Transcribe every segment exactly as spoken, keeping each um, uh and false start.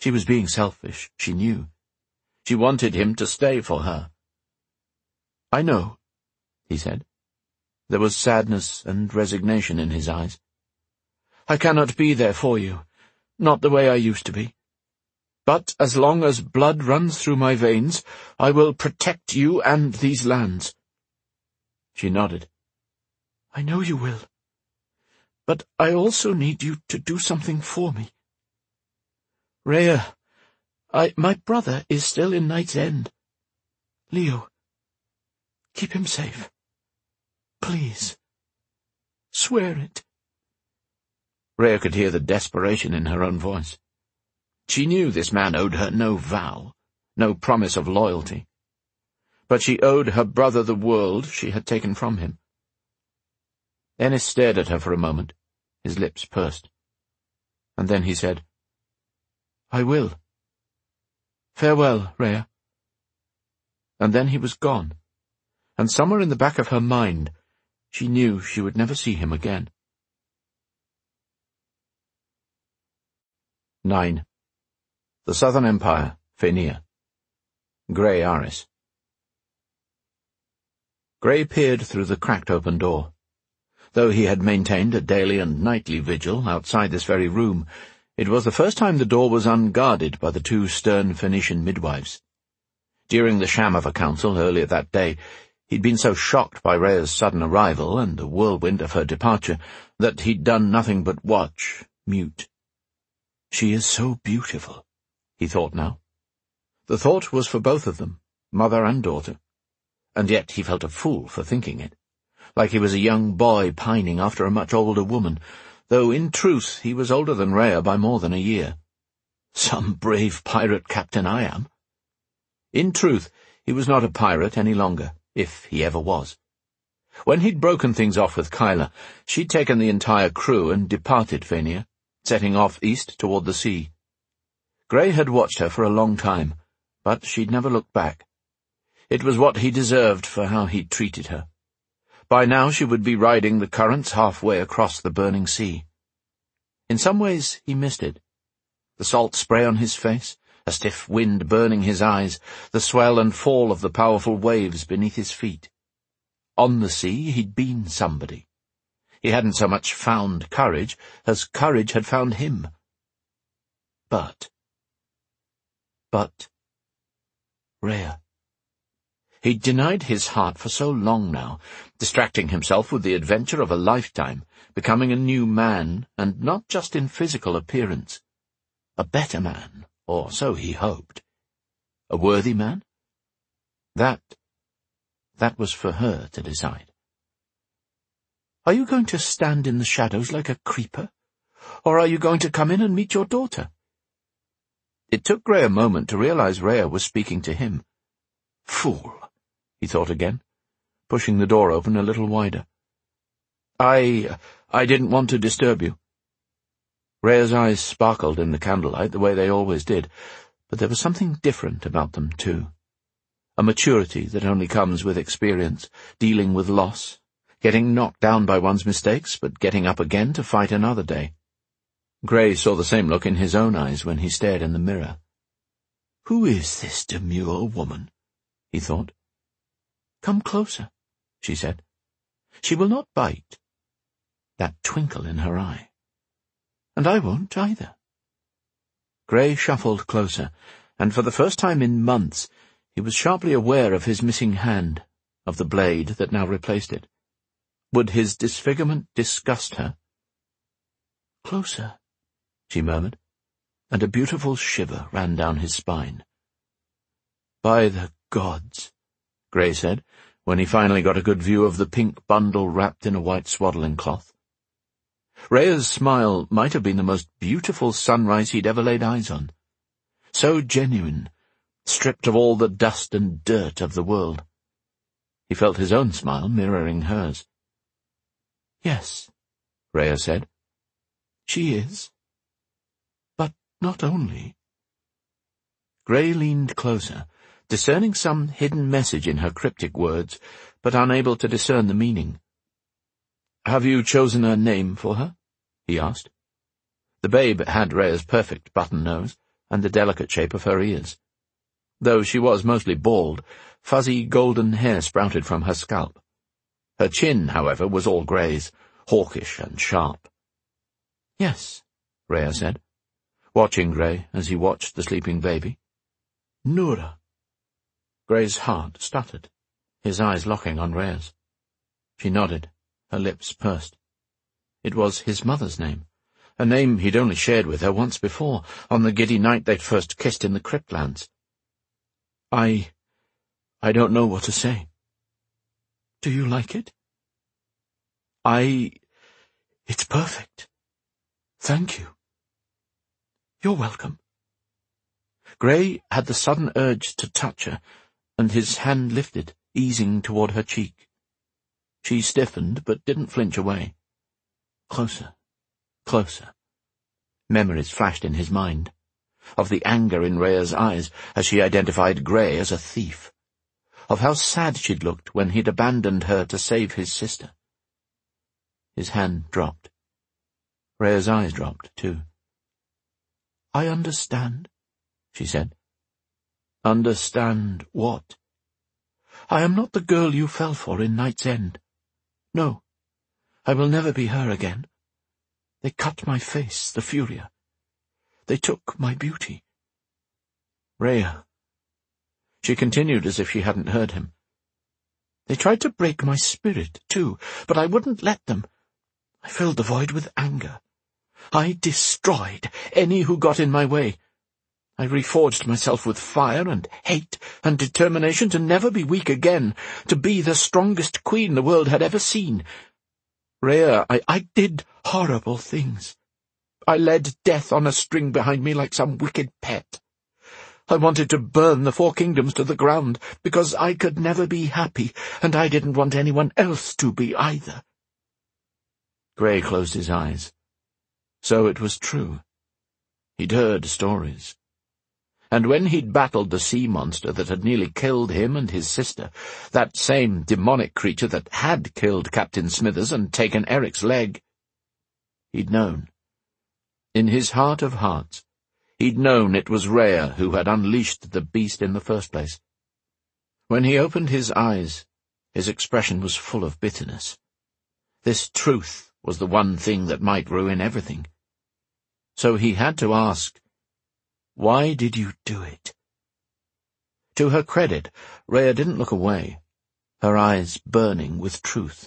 She was being selfish, she knew. She wanted him to stay for her. "I know," he said. There was sadness and resignation in his eyes. "I cannot be there for you, not the way I used to be. But as long as blood runs through my veins, I will protect you and these lands." She nodded. "I know you will. But I also need you to do something for me. Rhea, I, my brother is still in Night's End. Leo, keep him safe. Please. Swear it." Rhea could hear the desperation in her own voice. She knew this man owed her no vow, no promise of loyalty. But she owed her brother the world she had taken from him. Ennis stared at her for a moment, his lips pursed. And then he said, "I will. Farewell, Rhea." And then he was gone, and somewhere in the back of her mind she knew she would never see him again. Nine. The Southern Empire, Phaenia. Grey Aris. Grey peered through the cracked open door. Though he had maintained a daily and nightly vigil outside this very room, it was the first time the door was unguarded by the two stern Phoenician midwives. During the sham of a council earlier that day, he'd been so shocked by Rhea's sudden arrival and the whirlwind of her departure that he'd done nothing but watch, mute. "She is so beautiful," he thought now. The thought was for both of them, mother and daughter, and yet he felt a fool for thinking it, like he was a young boy pining after a much older woman, though in truth he was older than Rhea by more than a year. Some brave pirate captain I am. In truth, he was not a pirate any longer, if he ever was. When he'd broken things off with Kyla, she'd taken the entire crew and departed Phaenia, setting off east toward the sea. Grey had watched her for a long time, but she'd never looked back. It was what he deserved for how he'd treated her. By now she would be riding the currents halfway across the burning sea. In some ways he missed it. The salt spray on his face, a stiff wind burning his eyes, the swell and fall of the powerful waves beneath his feet. On the sea he'd been somebody. He hadn't so much found courage as courage had found him. But... But... Rhea. He'd denied his heart for so long now, distracting himself with the adventure of a lifetime, becoming a new man, and not just in physical appearance. A better man, or so he hoped. A worthy man? That, that was for her to decide. "Are you going to stand in the shadows like a creeper, or are you going to come in and meet your daughter?" It took Grey a moment to realize Rhea was speaking to him. Fool, he thought again, pushing the door open a little wider. I, I didn't want to disturb you." Rhea's eyes sparkled in the candlelight the way they always did, but there was something different about them, too. A maturity that only comes with experience, dealing with loss, getting knocked down by one's mistakes, but getting up again to fight another day. Grey saw the same look in his own eyes when he stared in the mirror. "Who is this demure woman?" he thought. "Come closer," she said. "She will not bite." That twinkle in her eye. "And I won't either." Grey shuffled closer, and for the first time in months he was sharply aware of his missing hand, of the blade that now replaced it. Would his disfigurement disgust her? "Closer," she murmured, and a beautiful shiver ran down his spine. "By the gods," Grey said, when he finally got a good view of the pink bundle wrapped in a white swaddling cloth. Rhea's smile might have been the most beautiful sunrise he'd ever laid eyes on. So genuine, stripped of all the dust and dirt of the world. He felt his own smile mirroring hers. "Yes," Rhea said. "She is. But not only." Grey leaned closer, discerning some hidden message in her cryptic words, but unable to discern the meaning. "Have you chosen a name for her?" he asked. The babe had Rhea's perfect button nose, and the delicate shape of her ears. Though she was mostly bald, fuzzy golden hair sprouted from her scalp. Her chin, however, was all greys, hawkish and sharp. "Yes," Rhea said, watching Gray as he watched the sleeping baby. "Nura." Gray's heart stuttered, his eyes locking on Rhea's. She nodded, her lips pursed. It was his mother's name, a name he'd only shared with her once before, on the giddy night they'd first kissed in the Cryptlands. I... I don't know what to say." "Do you like it?" I... It's perfect. Thank you." "You're welcome." Gray had the sudden urge to touch her, and his hand lifted, easing toward her cheek. She stiffened, but didn't flinch away. Closer, closer. Memories flashed in his mind, of the anger in Rhea's eyes as she identified Gray as a thief, of how sad she'd looked when he'd abandoned her to save his sister. His hand dropped. Rhea's eyes dropped, too. "I understand," she said. "Understand what?" "I am not the girl you fell for in Night's End. No, I will never be her again. They cut my face, the Furia. They took my beauty." "Rhea," she continued as if she hadn't heard him. "They tried to break my spirit, too, but I wouldn't let them. I filled the void with anger. I destroyed any who got in my way. I reforged myself with fire and hate and determination to never be weak again, to be the strongest queen the world had ever seen. Rhea, I, I did horrible things. I led death on a string behind me like some wicked pet. I wanted to burn the Four Kingdoms to the ground, because I could never be happy, and I didn't want anyone else to be either." Gray closed his eyes. So it was true. He'd heard stories. And when he'd battled the sea monster that had nearly killed him and his sister, that same demonic creature that had killed Captain Smithers and taken Eric's leg, he'd known. In his heart of hearts, he'd known it was Rhea who had unleashed the beast in the first place. When he opened his eyes, his expression was full of bitterness. This truth was the one thing that might ruin everything. So he had to ask, "Why did you do it?" To her credit, Rhea didn't look away, her eyes burning with truth.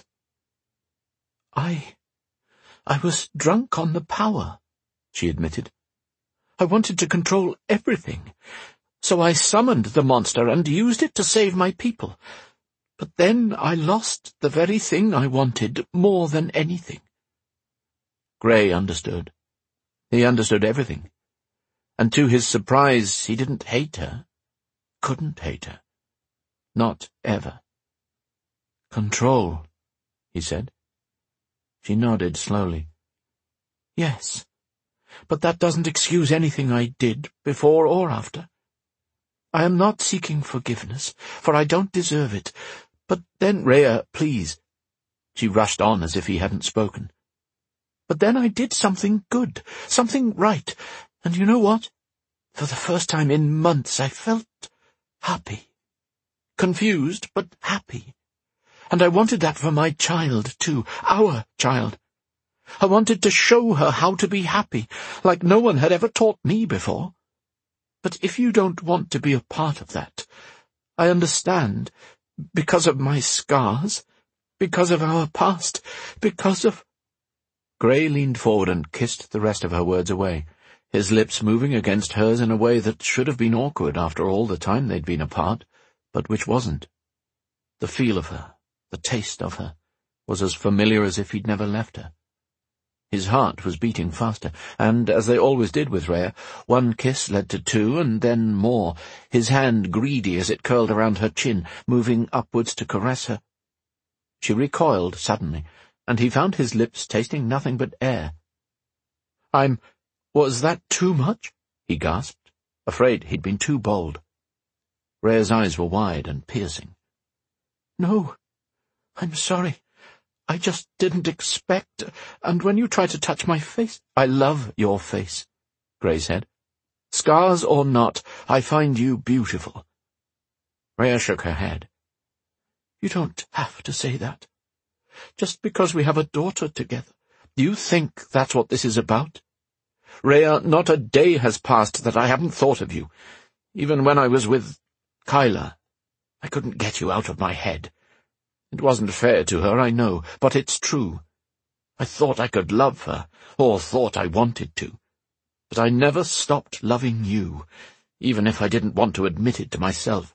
I... I was drunk on the power," she admitted. "I wanted to control everything, so I summoned the monster and used it to save my people. But then I lost the very thing I wanted more than anything." Gray understood. He understood everything. And to his surprise, he didn't hate her. Couldn't hate her. Not ever. "Control," he said. She nodded slowly. "Yes, but that doesn't excuse anything I did, before or after. I am not seeking forgiveness, for I don't deserve it. But then, Rhea, please." She rushed on as if he hadn't spoken. "But then I did something good, something right, and you know what? For the first time in months I felt happy. Confused, but happy. And I wanted that for my child, too, our child. I wanted to show her how to be happy, like no one had ever taught me before. But if you don't want to be a part of that, I understand, because of my scars, because of our past, because of—" Gray leaned forward and kissed the rest of her words away, his lips moving against hers in a way that should have been awkward after all the time they'd been apart, but which wasn't. The feel of her, the taste of her, was as familiar as if he'd never left her. His heart was beating faster, and, as they always did with Rhea, one kiss led to two, and then more, his hand greedy as it curled around her chin, moving upwards to caress her. She recoiled suddenly, and he found his lips tasting nothing but air. I'm... was that too much?" he gasped, afraid he'd been too bold. Rhea's eyes were wide and piercing. "No, I'm sorry. I just didn't expect, and when you tried to touch my face—" "I love your face," Gray said. Scars or not, I find you beautiful." Rhea shook her head. "You don't have to say that. Just because we have a daughter together. Do you think that's what this is about? Rhea, not a day has passed that I haven't thought of you. Even when I was with Kyla, I couldn't get you out of my head. It wasn't fair to her, I know, but it's true. I thought I could love her, or thought I wanted to. But I never stopped loving you, even if I didn't want to admit it to myself."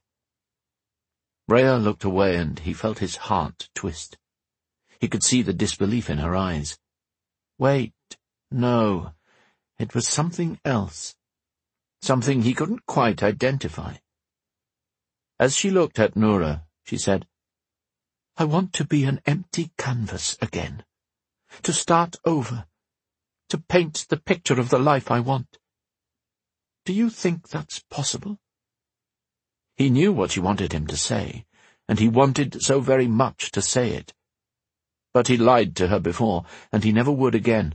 Rhea looked away, and he felt his heart twist. He could see the disbelief in her eyes. Wait, no, it was something else. Something he couldn't quite identify. As she looked at Noura, she said, "I want to be an empty canvas again. To start over. To paint the picture of the life I want. Do you think that's possible?" He knew what she wanted him to say, and he wanted so very much to say it. But he lied to her before, and he never would again.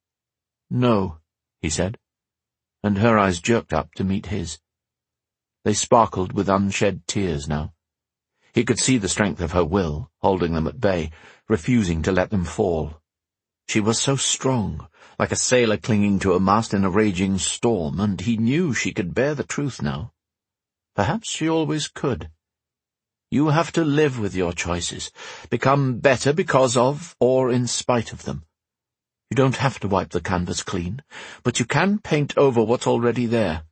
"No," he said, and her eyes jerked up to meet his. They sparkled with unshed tears now. He could see the strength of her will, holding them at bay, refusing to let them fall. She was so strong, like a sailor clinging to a mast in a raging storm, and he knew she could bear the truth now. Perhaps she always could. You have to live with your choices, become better because of or in spite of them. You don't have to wipe the canvas clean, but you can paint over what's already there.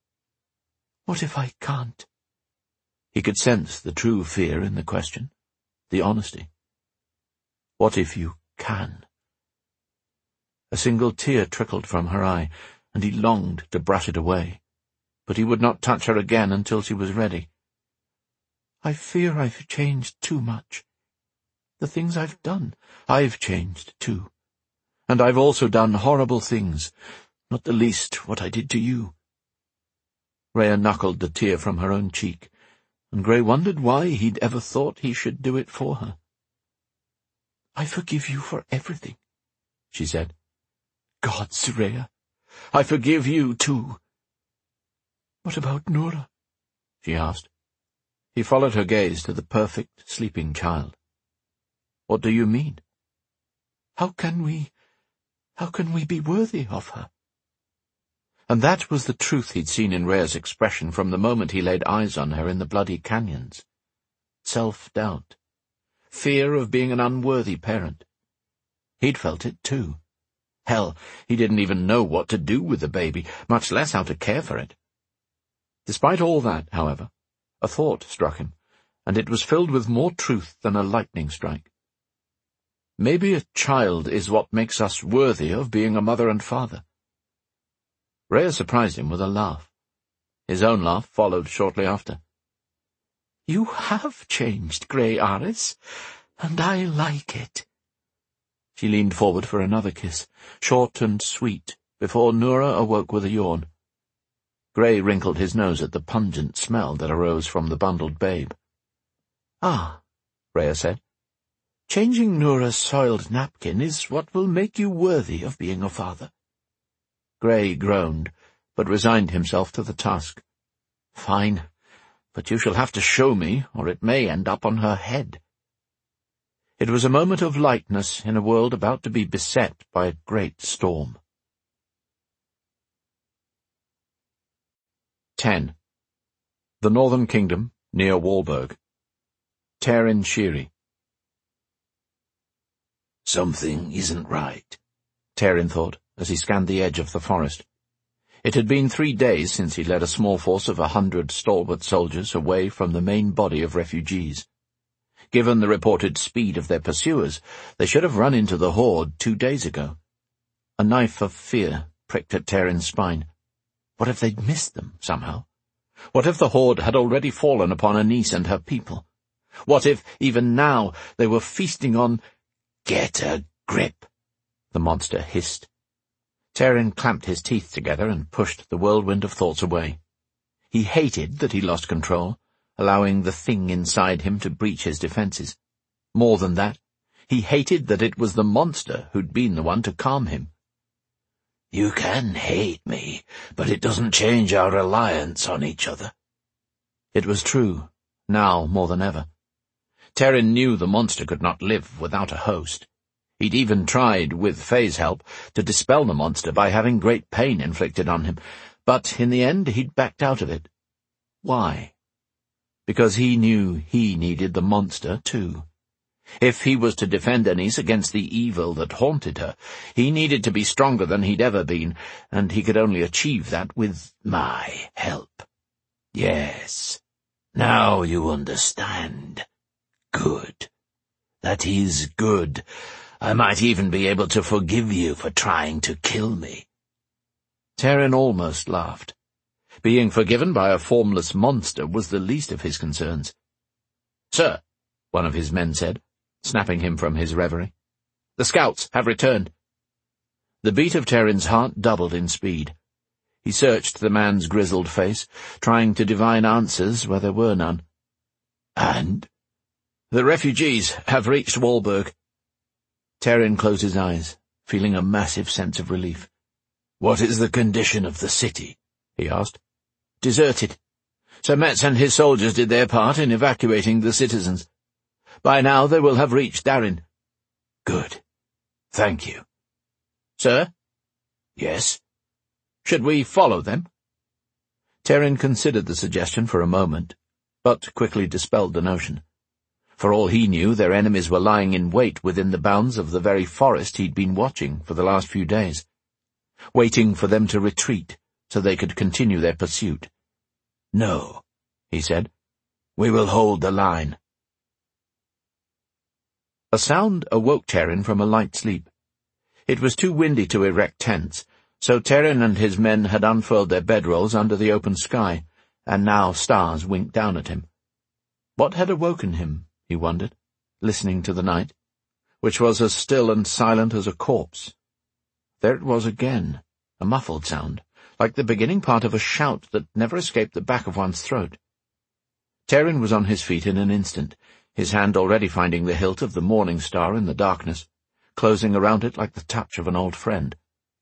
What if I can't? He could sense the true fear in the question, the honesty. What if you can? A single tear trickled from her eye, and he longed to brush it away, but he would not touch her again until she was ready. "I fear I've changed too much. The things I've done, I've changed too. And I've also done horrible things, not the least what I did to you." Rhea knuckled the tear from her own cheek, and Grey wondered why he'd ever thought he should do it for her. "I forgive you for everything," she said. "Gods, Rhea, I forgive you too." "What about Noura?" she asked. He followed her gaze to the perfect, sleeping child. "What do you mean?" How can we, how can we be worthy of her?" And that was the truth he'd seen in Rhea's expression from the moment he laid eyes on her in the bloody canyons. Self-doubt. Fear of being an unworthy parent. He'd felt it too. Hell, he didn't even know what to do with the baby, much less how to care for it. Despite all that, however, a thought struck him, and it was filled with more truth than a lightning strike. Maybe a child is what makes us worthy of being a mother and father. Rhea surprised him with a laugh. His own laugh followed shortly after. "You have changed, Grey Aris, and I like it." She leaned forward for another kiss, short and sweet, before Noura awoke with a yawn. Grey wrinkled his nose at the pungent smell that arose from the bundled babe. "Ah," Rhea said, "changing Noura's soiled napkin is what will make you worthy of being a father." Grey groaned, but resigned himself to the task. "Fine, but you shall have to show me, or it may end up on her head." It was a moment of lightness in a world about to be beset by a great storm. ten. The Northern Kingdom, near Walberg. Terin Shiri. Something isn't right, Terin thought, as he scanned the edge of the forest. It had been three days since he led a small force of a hundred stalwart soldiers away from the main body of refugees. Given the reported speed of their pursuers, they should have run into the horde two days ago. A knife of fear pricked at Terin's spine. What if they'd missed them, somehow? What if the horde had already fallen upon Anise and her people? What if, even now, they were feasting on— "Get a grip," the monster hissed. Terin clamped his teeth together and pushed the whirlwind of thoughts away. He hated that he lost control, allowing the thing inside him to breach his defenses. More than that, he hated that it was the monster who'd been the one to calm him. You can hate me, but it doesn't change our reliance on each other." It was true, now more than ever. Terin knew the monster could not live without a host. He'd even tried, with Faye's help, to dispel the monster by having great pain inflicted on him, but in the end he'd backed out of it. Why? Because he knew he needed the monster, too. If he was to defend Anise against the evil that haunted her, he needed to be stronger than he'd ever been, and he could only achieve that with my help. Yes, now you understand. Good. That is good. I might even be able to forgive you for trying to kill me." Terin almost laughed. Being forgiven by a formless monster was the least of his concerns. "Sir," one of his men said, snapping him from his reverie, "the scouts have returned." The beat of Terin's heart doubled in speed. He searched the man's grizzled face, trying to divine answers where there were none. "And?" "The refugees have reached Walburg." Terin closed his eyes, feeling a massive sense of relief. "What is the condition of the city?" he asked. "Deserted. Sir Metz and his soldiers did their part in evacuating the citizens. By now they will have reached Darin." "Good. Thank you." "Sir?" "Yes?" "Should we follow them?" Terin considered the suggestion for a moment, but quickly dispelled the notion. For all he knew, their enemies were lying in wait within the bounds of the very forest he'd been watching for the last few days, waiting for them to retreat so they could continue their pursuit. "No," he said. "We will hold the line." A sound awoke Terin from a light sleep. It was too windy to erect tents, so Terin and his men had unfurled their bedrolls under the open sky, and now stars winked down at him. What had awoken him, he wondered, listening to the night, which was as still and silent as a corpse. There it was again, a muffled sound, like the beginning part of a shout that never escaped the back of one's throat. Terin was on his feet in an instant, his hand already finding the hilt of the morning star in the darkness, closing around it like the touch of an old friend.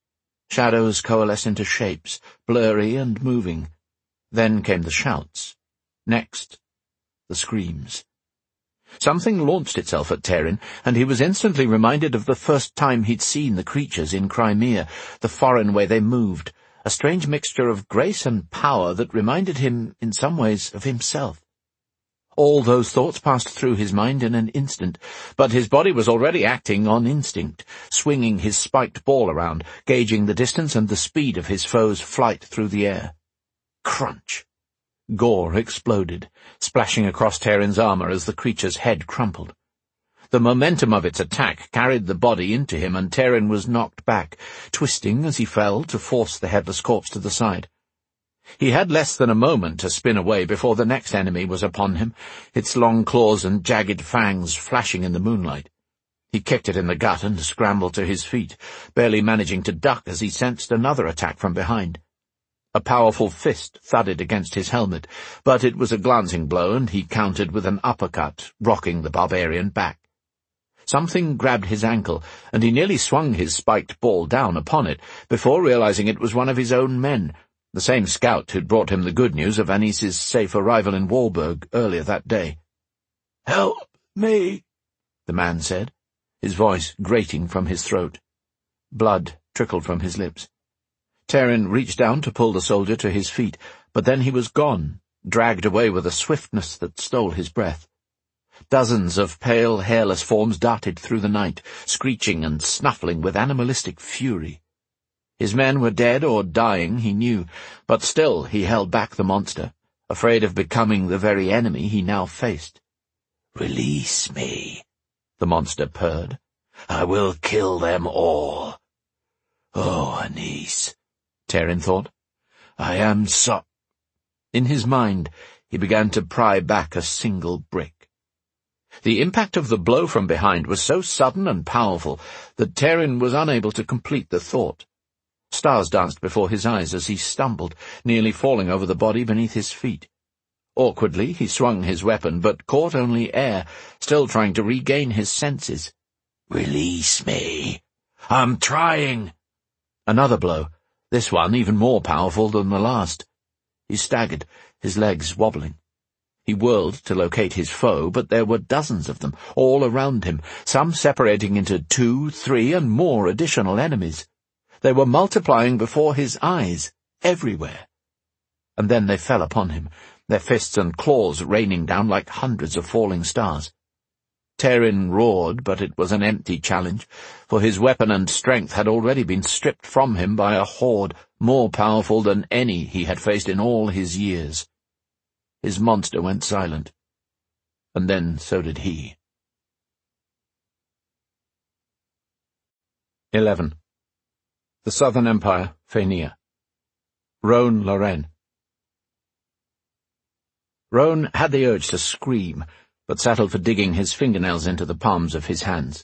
Shadows coalesced into shapes, blurry and moving. Then came the shouts. Next, the screams. Something launched itself at Terin, and he was instantly reminded of the first time he'd seen the creatures in Crimea, the foreign way they moved, a strange mixture of grace and power that reminded him, in some ways, of himself. All those thoughts passed through his mind in an instant, but his body was already acting on instinct, swinging his spiked ball around, gauging the distance and the speed of his foe's flight through the air. Crunch! Gore exploded, splashing across Terin's armor as the creature's head crumpled. The momentum of its attack carried the body into him, and Terin was knocked back, twisting as he fell to force the headless corpse to the side. He had less than a moment to spin away before the next enemy was upon him, its long claws and jagged fangs flashing in the moonlight. He kicked it in the gut and scrambled to his feet, barely managing to duck as he sensed another attack from behind. A powerful fist thudded against his helmet, but it was a glancing blow, and he countered with an uppercut, rocking the barbarian back. Something grabbed his ankle, and he nearly swung his spiked ball down upon it, before realizing it was one of his own men, the same scout who'd brought him the good news of Anice's safe arrival in Walburg earlier that day. "Help me," the man said, his voice grating from his throat. Blood trickled from his lips. Terin reached down to pull the soldier to his feet, but then he was gone, dragged away with a swiftness that stole his breath. Dozens of pale, hairless forms darted through the night, screeching and snuffling with animalistic fury. His men were dead or dying, he knew, but still he held back the monster, afraid of becoming the very enemy he now faced. "Release me," the monster purred. "I will kill them all." "Oh, Anise," Terin thought. "I am so—" In his mind, he began to pry back a single brick. The impact of the blow from behind was so sudden and powerful that Terin was unable to complete the thought. Stars danced before his eyes as he stumbled, nearly falling over the body beneath his feet. Awkwardly, he swung his weapon, but caught only air, still trying to regain his senses. "Release me. I'm trying." Another blow, this one even more powerful than the last. He staggered, his legs wobbling. He whirled to locate his foe, but there were dozens of them, all around him, some separating into two, three, and more additional enemies. They were multiplying before his eyes, everywhere. And then they fell upon him, their fists and claws raining down like hundreds of falling stars. Tairyn roared, but it was an empty challenge, for his weapon and strength had already been stripped from him by a horde more powerful than any he had faced in all his years. His monster went silent, and then so did he. Eleven. The Southern Empire, Fenir. Roan Loren. Roan had the urge to scream, but settled for digging his fingernails into the palms of his hands.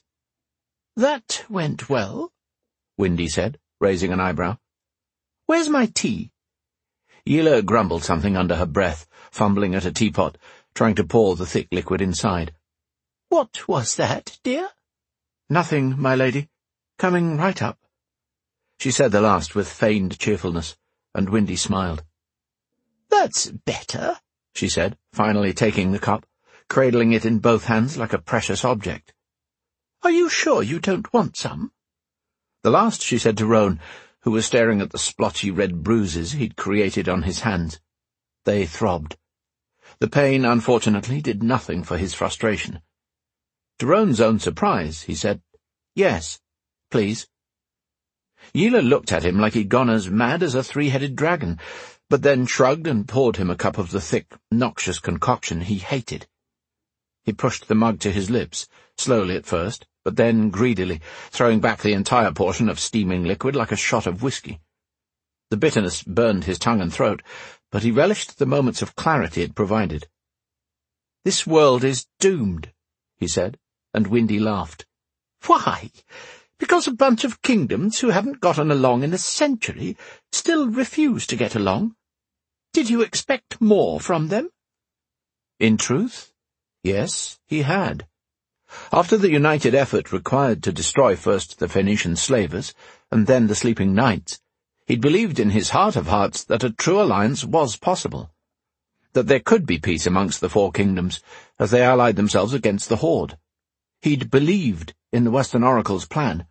"That went well," Windy said, raising an eyebrow. "Where's my tea?" Yila grumbled something under her breath, fumbling at a teapot, trying to pour the thick liquid inside. "What was that, dear?" "Nothing, my lady. Coming right up." She said the last with feigned cheerfulness, and Windy smiled. "That's better," she said, finally taking the cup, cradling it in both hands like a precious object. "Are you sure you don't want some?" The last she said to Roan, who was staring at the splotchy red bruises he'd created on his hands. They throbbed. The pain, unfortunately, did nothing for his frustration. To Roan's own surprise, he said, "Yes, please." Yila looked at him like he'd gone as mad as a three-headed dragon, but then shrugged and poured him a cup of the thick, noxious concoction he hated. He pushed the mug to his lips, slowly at first, but then greedily, throwing back the entire portion of steaming liquid like a shot of whiskey. The bitterness burned his tongue and throat, but he relished the moments of clarity it provided. "This world is doomed," he said, and Windy laughed. "Why? Because a bunch of kingdoms who haven't gotten along in a century still refuse to get along? Did you expect more from them?" In truth, yes, he had. After the united effort required to destroy first the Phoenician slavers, and then the sleeping knights, he'd believed in his heart of hearts that a true alliance was possible, that there could be peace amongst the four kingdoms as they allied themselves against the Horde. He'd believed in the Western Oracle's plan.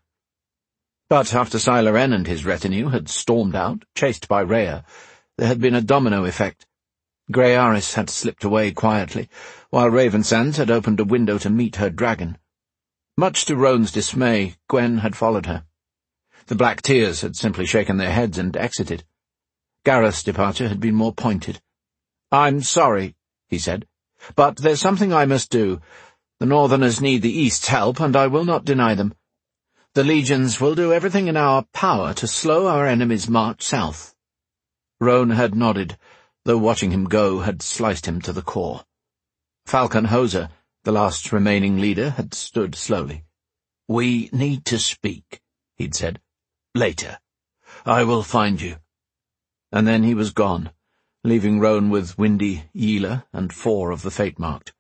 But after Siloren and his retinue had stormed out, chased by Rhea, there had been a domino effect. Grearis had slipped away quietly, while Ravensands had opened a window to meet her dragon. Much to Roan's dismay, Gwen had followed her. The Black Tears had simply shaken their heads and exited. Gareth's departure had been more pointed. "I'm sorry," he said, "but there's something I must do. The Northerners need the East's help, and I will not deny them. The legions will do everything in our power to slow our enemy's march south." Roan had nodded, though watching him go had sliced him to the core. Falcon Hoser, the last remaining leader, had stood slowly. "We need to speak," he'd said. "Later. I will find you." And then he was gone, leaving Roan with Windy, Yila, and four of the Fate-Marked.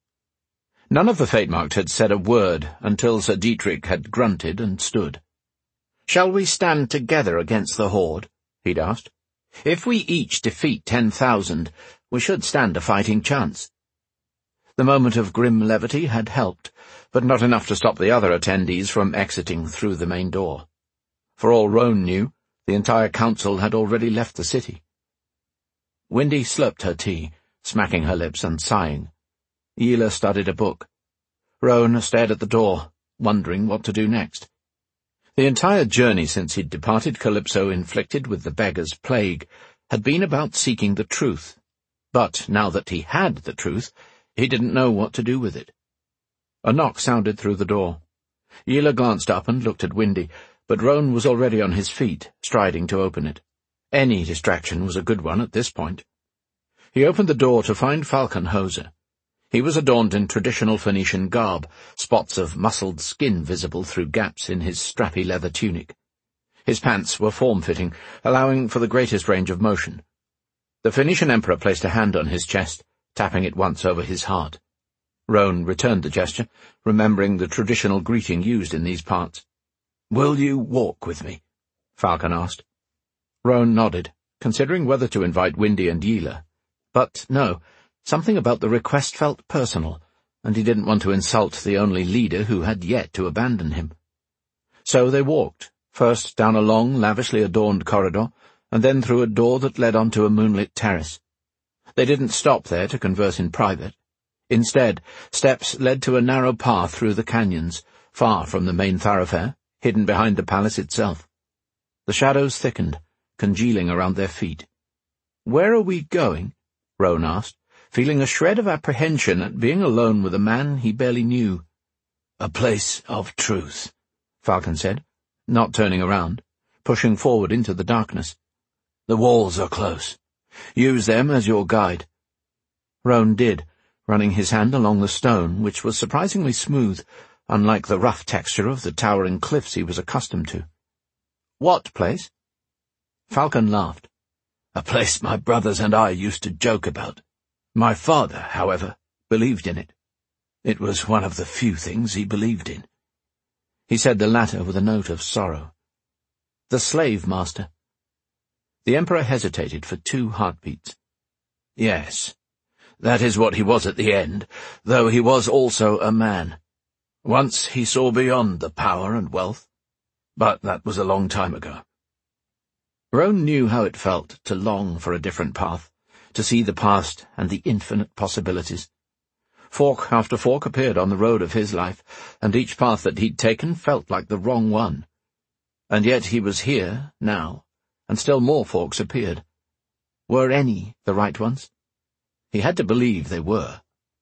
None of the Fate-Marked had said a word until Sir Dietrich had grunted and stood. "Shall we stand together against the Horde?" he'd asked. "If we each defeat ten thousand, we should stand a fighting chance." The moment of grim levity had helped, but not enough to stop the other attendees from exiting through the main door. For all Roan knew, the entire council had already left the city. Windy slurped her tea, smacking her lips and sighing. Yila studied a book. Roan stared at the door, wondering what to do next. The entire journey since he'd departed Calypso inflicted with the beggar's plague had been about seeking the truth. But now that he had the truth, he didn't know what to do with it. A knock sounded through the door. Yila glanced up and looked at Windy, but Roan was already on his feet, striding to open it. Any distraction was a good one at this point. He opened the door to find Falcon Hoser. He was adorned in traditional Phoenician garb, spots of muscled skin visible through gaps in his strappy leather tunic. His pants were form-fitting, allowing for the greatest range of motion. The Phoenician emperor placed a hand on his chest, tapping it once over his heart. Roan returned the gesture, remembering the traditional greeting used in these parts. "Will you walk with me?" Falcon asked. Roan nodded, considering whether to invite Windy and Yila. But no, something about the request felt personal, and he didn't want to insult the only leader who had yet to abandon him. So they walked, first down a long, lavishly adorned corridor, and then through a door that led onto a moonlit terrace. They didn't stop there to converse in private. Instead, steps led to a narrow path through the canyons, far from the main thoroughfare, hidden behind the palace itself. The shadows thickened, congealing around their feet. "Where are we going?" Roan asked, feeling a shred of apprehension at being alone with a man he barely knew. "A place of truth," Falcon said, not turning around, pushing forward into the darkness. "The walls are close. Use them as your guide." Roan did, running his hand along the stone, which was surprisingly smooth, unlike the rough texture of the towering cliffs he was accustomed to. "What place?" Falcon laughed. "A place my brothers and I used to joke about. My father, however, believed in it. It was one of the few things he believed in." He said the latter with a note of sorrow. "The slave master." The Emperor hesitated for two heartbeats. "Yes, that is what he was at the end, though he was also a man. Once he saw beyond the power and wealth, but that was a long time ago." Roan knew how it felt to long for a different path, to see the past and the infinite possibilities. Fork after fork appeared on the road of his life, and each path that he'd taken felt like the wrong one. And yet he was here, now, and still more forks appeared. Were any the right ones? He had to believe they were.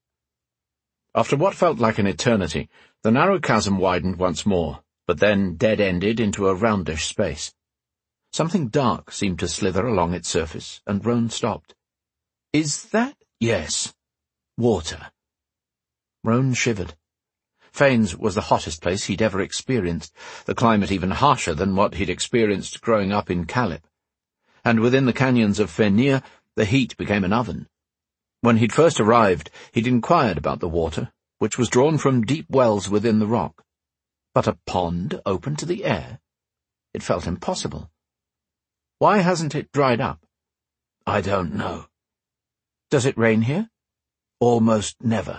After what felt like an eternity, the narrow chasm widened once more, but then dead-ended into a roundish space. Something dark seemed to slither along its surface, and Roan stopped. "Is that—" "Yes. Water." Roan shivered. Fanes was the hottest place he'd ever experienced, the climate even harsher than what he'd experienced growing up in Calip. And within the canyons of Fenir, the heat became an oven. When he'd first arrived, he'd inquired about the water, which was drawn from deep wells within the rock. But a pond open to the air? It felt impossible. "Why hasn't it dried up?" "I don't know." "Does it rain here?" "Almost never."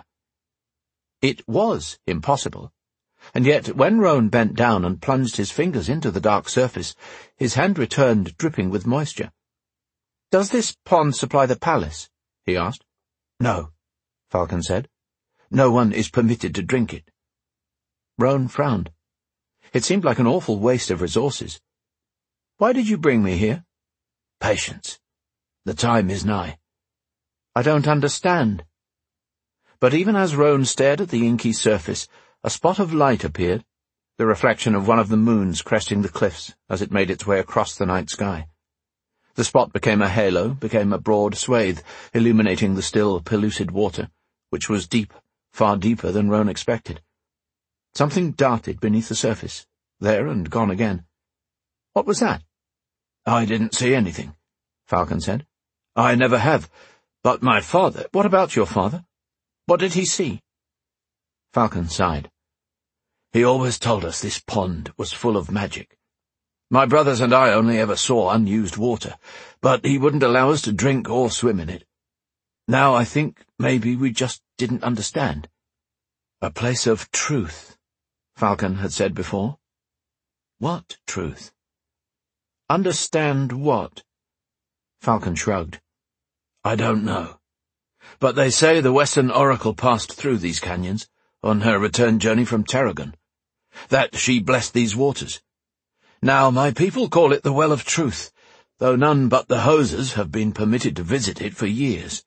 It was impossible, and yet when Roan bent down and plunged his fingers into the dark surface, his hand returned dripping with moisture. "Does this pond supply the palace?" he asked. "No," Falcon said. "No one is permitted to drink it." Roan frowned. It seemed like an awful waste of resources. "Why did you bring me here?" "Patience. The time is nigh." "I don't understand." But even as Roan stared at the inky surface, a spot of light appeared, the reflection of one of the moons cresting the cliffs as it made its way across the night sky. The spot became a halo, became a broad swathe, illuminating the still, pellucid water, which was deep, far deeper than Roan expected. Something darted beneath the surface, there and gone again. "What was that?" "I didn't see anything," Falcon said. "I never have. But my father—" "What about your father? What did he see?" Falcon sighed. "He always told us this pond was full of magic. My brothers and I only ever saw unused water, but he wouldn't allow us to drink or swim in it. Now I think maybe we just didn't understand." "A place of truth," Falcon had said before. What truth? "Understand what?" Falcon shrugged. "I don't know. But they say the Western Oracle passed through these canyons on her return journey from Terragon, that she blessed these waters. Now my people call it the Well of Truth, though none but the Hosers have been permitted to visit it for years."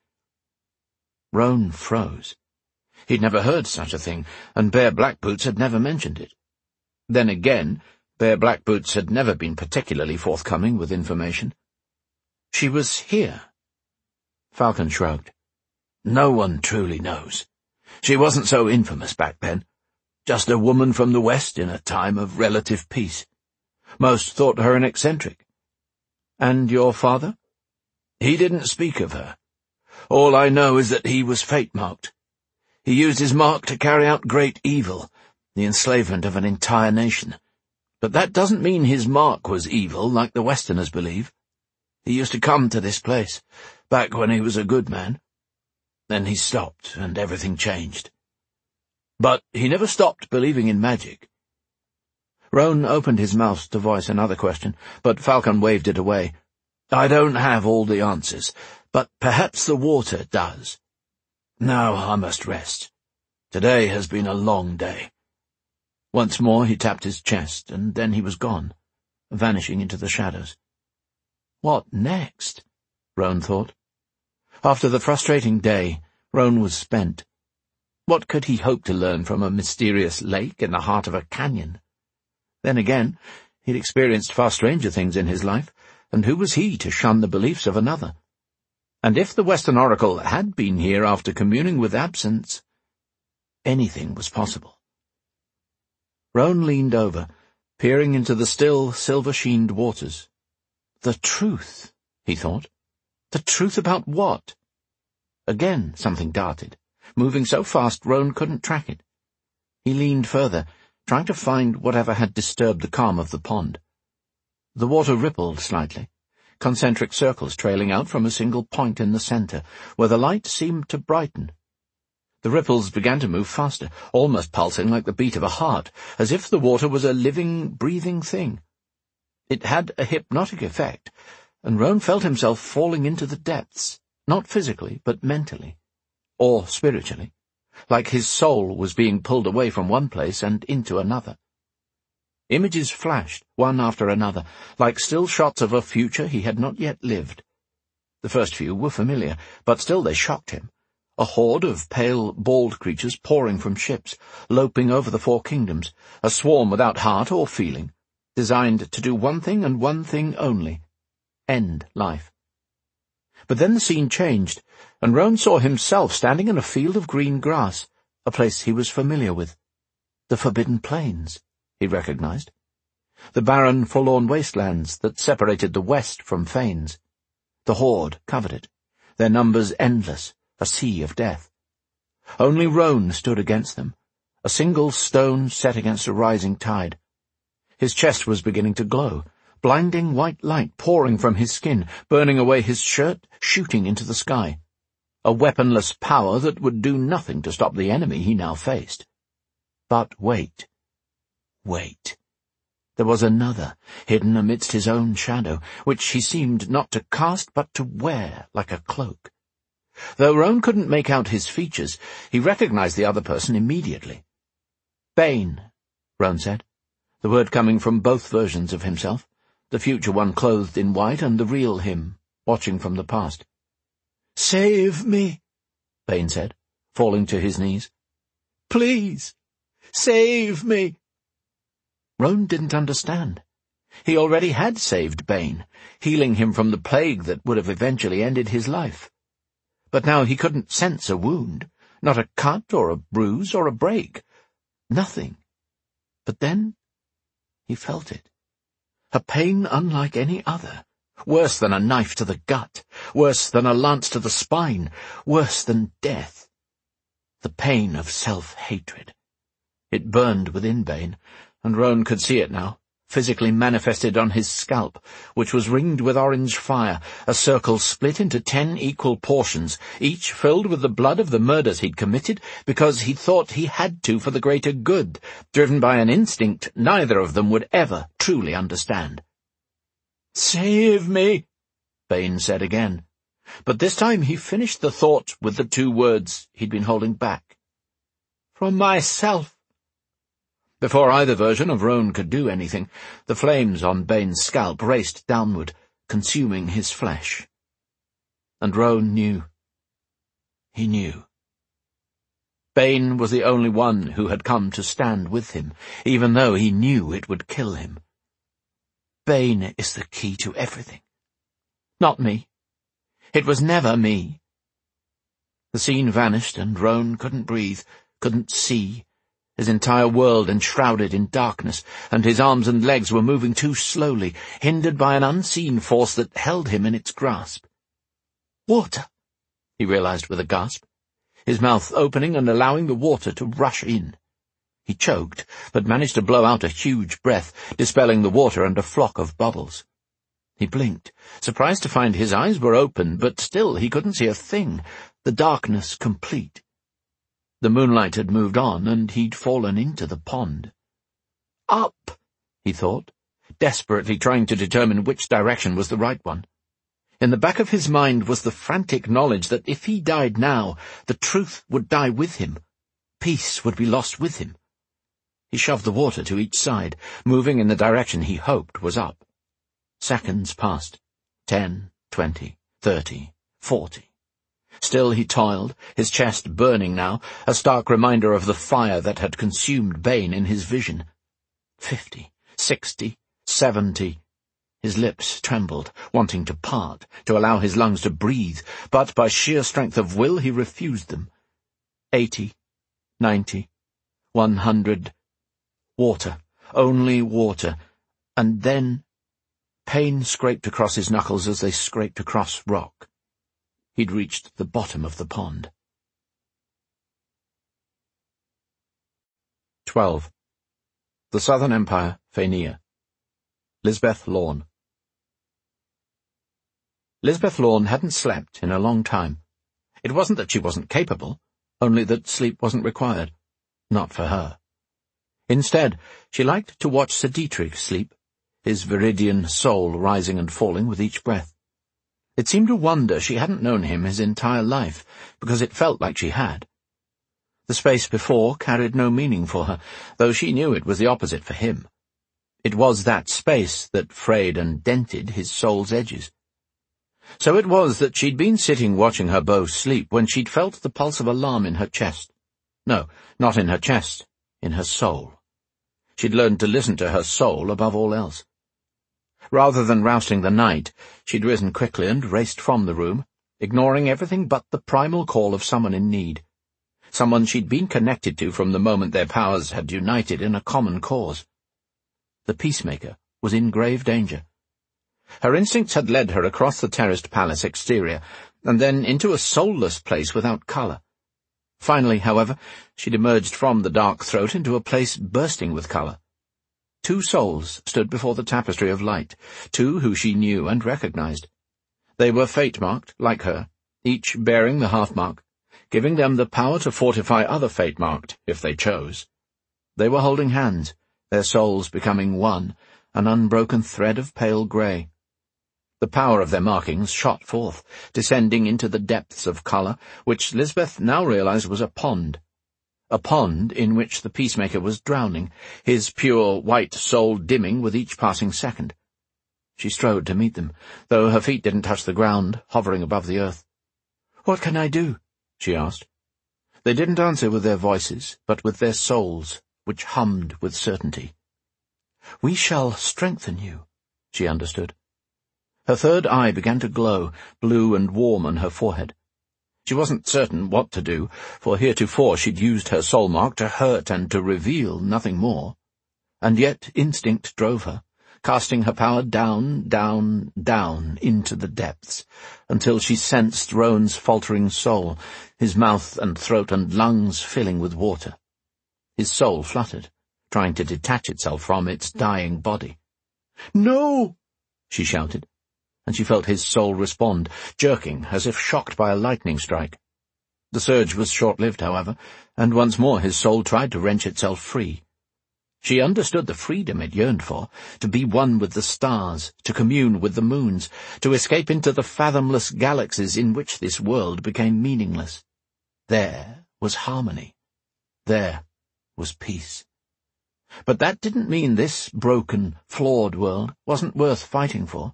Roan froze. He'd never heard such a thing, and Bear Blackboots had never mentioned it. Then again, Bear Blackboots had never been particularly forthcoming with information. "She was here." Falcon shrugged. "No one truly knows. She wasn't so infamous back then. Just a woman from the West in a time of relative peace. Most thought her an eccentric." "And your father?" "He didn't speak of her. All I know is that he was fate-marked. He used his mark to carry out great evil, the enslavement of an entire nation. But that doesn't mean his mark was evil, like the Westerners believe. He used to come to this place, back when he was a good man. Then he stopped, and everything changed. But he never stopped believing in magic." Roan opened his mouth to voice another question, but Falcon waved it away. "I don't have all the answers, but perhaps the water does. Now I must rest. Today has been a long day." Once more he tapped his chest, and then he was gone, vanishing into the shadows. What next? Roan thought. After the frustrating day, Roan was spent. What could he hope to learn from a mysterious lake in the heart of a canyon? Then again, he'd experienced far stranger things in his life, and who was he to shun the beliefs of another? And if the Western Oracle had been here after communing with absence, anything was possible. Roan leaned over, peering into the still, silver-sheened waters. The truth, he thought. The truth about what? Again something darted, moving so fast Roan couldn't track it. He leaned further, trying to find whatever had disturbed the calm of the pond. The water rippled slightly, concentric circles trailing out from a single point in the center, where the light seemed to brighten. The ripples began to move faster, almost pulsing like the beat of a heart, as if the water was a living, breathing thing. It had a hypnotic effect, and Roan felt himself falling into the depths, not physically, but mentally, or spiritually, like his soul was being pulled away from one place and into another. Images flashed, one after another, like still shots of a future he had not yet lived. The first few were familiar, but still they shocked him. A horde of pale, bald creatures pouring from ships, loping over the four kingdoms, a swarm without heart or feeling, designed to do one thing and one thing only, end life. But then the scene changed, and Roan saw himself standing in a field of green grass, a place he was familiar with. The Forbidden Plains, he recognized. The barren, forlorn wastelands that separated the west from Fanes. The horde covered it, their numbers endless, a sea of death. Only Roan stood against them, a single stone set against a rising tide. His chest was beginning to glow, blinding white light pouring from his skin, burning away his shirt, shooting into the sky. A weaponless power that would do nothing to stop the enemy he now faced. But wait. Wait. There was another, hidden amidst his own shadow, which he seemed not to cast but to wear like a cloak. Though Roan couldn't make out his features, he recognized the other person immediately. Bane, Roan said, the word coming from both versions of himself, the future one clothed in white and the real him, watching from the past. "Save me," Bane said, falling to his knees. "Please, save me." Roan didn't understand. He already had saved Bane, healing him from the plague that would have eventually ended his life. But now he couldn't sense a wound, not a cut or a bruise or a break. Nothing. But then he felt it. A pain unlike any other, worse than a knife to the gut, worse than a lance to the spine, worse than death. The pain of self-hatred. It burned within Bane, and Roan could see it now, physically manifested on his scalp, which was ringed with orange fire, a circle split into ten equal portions, each filled with the blood of the murders he'd committed, because he thought he had to for the greater good, driven by an instinct neither of them would ever truly understand. "Save me," Bane said again, but this time he finished the thought with the two words he'd been holding back. "From myself." Before either version of Roan could do anything, the flames on Bane's scalp raced downward, consuming his flesh. And Roan knew. He knew. Bane was the only one who had come to stand with him, even though he knew it would kill him. Bane is the key to everything. Not me. It was never me. The scene vanished, and Roan couldn't breathe, couldn't see, his entire world enshrouded in darkness, and his arms and legs were moving too slowly, hindered by an unseen force that held him in its grasp. Water, he realized with a gasp, his mouth opening and allowing the water to rush in. He choked, but managed to blow out a huge breath, dispelling the water and a flock of bubbles. He blinked, surprised to find his eyes were open, but still he couldn't see a thing, the darkness complete. The moonlight had moved on, and he'd fallen into the pond. Up, he thought, desperately trying to determine which direction was the right one. In the back of his mind was the frantic knowledge that if he died now, the truth would die with him. Peace would be lost with him. He shoved the water to each side, moving in the direction he hoped was up. Seconds passed. Ten, twenty, thirty, forty. Still he toiled, his chest burning now, a stark reminder of the fire that had consumed Bane in his vision. Fifty, sixty, seventy. His lips trembled, wanting to part, to allow his lungs to breathe, but by sheer strength of will he refused them. Eighty, ninety, one hundred. Water, only water, and then pain scraped across his knuckles as they scraped across rock. He'd reached the bottom of the pond. Twelve. The Southern Empire, Phaenia. Lisbeth Lorne. Lisbeth Lorne hadn't slept in a long time. It wasn't that she wasn't capable, only that sleep wasn't required. Not for her. Instead, she liked to watch Sir Dietrich sleep, his viridian soul rising and falling with each breath. It seemed a wonder she hadn't known him his entire life, because it felt like she had. The space before carried no meaning for her, though she knew it was the opposite for him. It was that space that frayed and dented his soul's edges. So it was that she'd been sitting watching her beau sleep when she'd felt the pulse of alarm in her chest. No, not in her chest, in her soul. She'd learned to listen to her soul above all else. Rather than rousing the night, she'd risen quickly and raced from the room, ignoring everything but the primal call of someone in need. Someone she'd been connected to from the moment their powers had united in a common cause. The Peacemaker was in grave danger. Her instincts had led her across the terraced palace exterior, and then into a soulless place without colour. Finally, however, she'd emerged from the dark throat into a place bursting with colour. Two souls stood before the tapestry of light, two who she knew and recognized. They were fate-marked, like her, each bearing the half-mark, giving them the power to fortify other fate-marked, if they chose. They were holding hands, their souls becoming one, an unbroken thread of pale grey. The power of their markings shot forth, descending into the depths of colour, which Lisbeth now realized was a pond. A pond in which the Peacemaker was drowning, his pure white soul dimming with each passing second. She strode to meet them, though her feet didn't touch the ground, hovering above the earth. "What can I do?" she asked. They didn't answer with their voices, but with their souls, which hummed with certainty. "We shall strengthen you," she understood. Her third eye began to glow, blue and warm on her forehead. She wasn't certain what to do, for heretofore she'd used her soul mark to hurt and to reveal, nothing more. And yet instinct drove her, casting her power down, down, down into the depths, until she sensed Roan's faltering soul, his mouth and throat and lungs filling with water. His soul fluttered, trying to detach itself from its dying body. "No!" she shouted, and she felt his soul respond, jerking as if shocked by a lightning strike. The surge was short-lived, however, and once more his soul tried to wrench itself free. She understood the freedom it yearned for, to be one with the stars, to commune with the moons, to escape into the fathomless galaxies in which this world became meaningless. There was harmony. There was peace. But that didn't mean this broken, flawed world wasn't worth fighting for.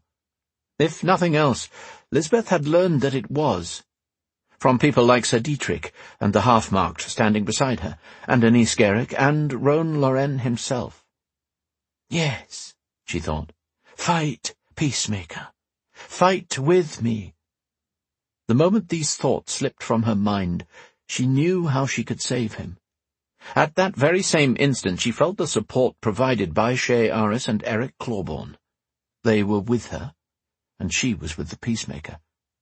If nothing else, Lisbeth had learned that it was. From people like Sir Dietrich and the half-marked standing beside her, and Anise Garrick and Roan Loren himself. "Yes," she thought, "fight, Peacemaker. Fight with me." The moment these thoughts slipped from her mind, she knew how she could save him. At that very same instant she felt the support provided by Shay Aris and Eric Clawborn. They were with her, and she was with the Peacemaker.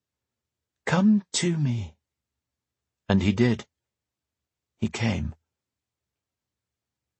"Come to me." And he did. He came.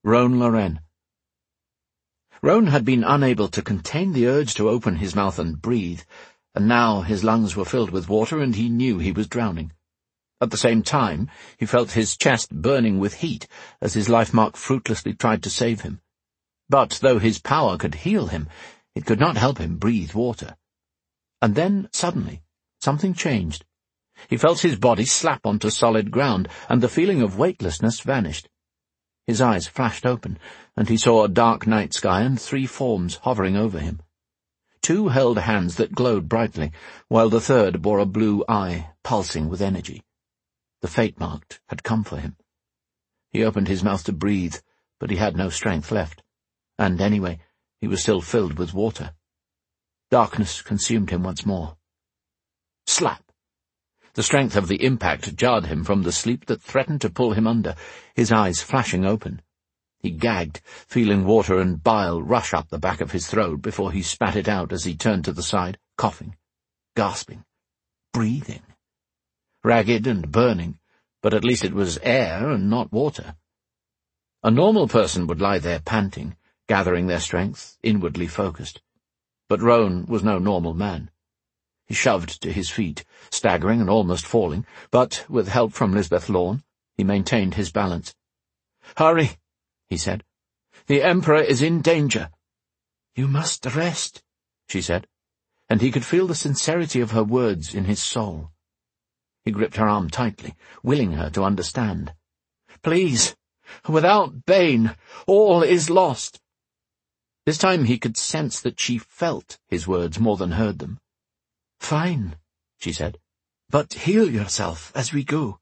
Roan Loren. Roan had been unable to contain the urge to open his mouth and breathe, and now his lungs were filled with water and he knew he was drowning. At the same time, he felt his chest burning with heat as his life-mark fruitlessly tried to save him. But though his power could heal him, it could not help him breathe water. And then, suddenly, something changed. He felt his body slap onto solid ground, and the feeling of weightlessness vanished. His eyes flashed open, and he saw a dark night sky and three forms hovering over him. Two held hands that glowed brightly, while the third bore a blue eye, pulsing with energy. The fate-marked had come for him. He opened his mouth to breathe, but he had no strength left, and anyway, he was still filled with water. Darkness consumed him once more. Slap! The strength of the impact jarred him from the sleep that threatened to pull him under, his eyes flashing open. He gagged, feeling water and bile rush up the back of his throat before he spat it out as he turned to the side, coughing, gasping, breathing. Ragged and burning, but at least it was air and not water. A normal person would lie there panting, gathering their strength, inwardly focused. But Roan was no normal man. He shoved to his feet, staggering and almost falling, but, with help from Lisbeth Lorne, he maintained his balance. "Hurry," he said. "The Emperor is in danger." "You must rest," she said, and he could feel the sincerity of her words in his soul. He gripped her arm tightly, willing her to understand. "Please, without Bane, all is lost." This time he could sense that she felt his words more than heard them. "Fine," she said, "but heal yourself as we go."